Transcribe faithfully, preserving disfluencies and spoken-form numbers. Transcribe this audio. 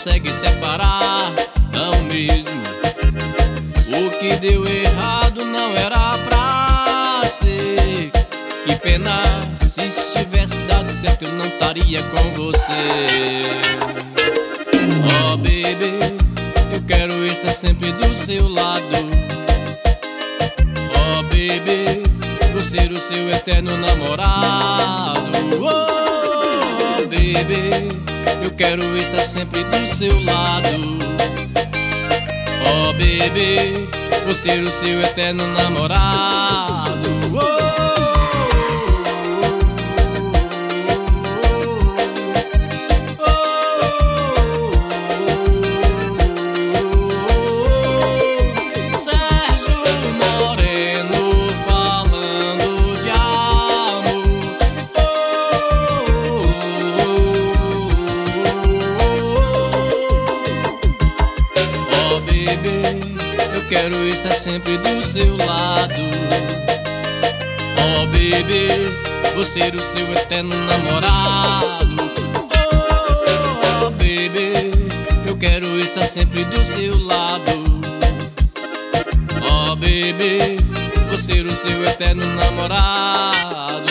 consegue separar, não mesmo. O que deu errado não era pra ser. Que pena, se tivesse dado certo eu não estaria com você. Oh baby, eu quero estar sempre do seu lado. Oh baby, vou ser o seu eterno namorado. Oh baby, eu quero estar sempre do seu lado. Oh baby, vou ser o seu eterno namorado. Oh, eu quero estar sempre do seu lado. Oh baby, vou ser o seu eterno namorado. Oh baby, eu quero estar sempre do seu lado. Oh baby, vou ser o seu eterno namorado.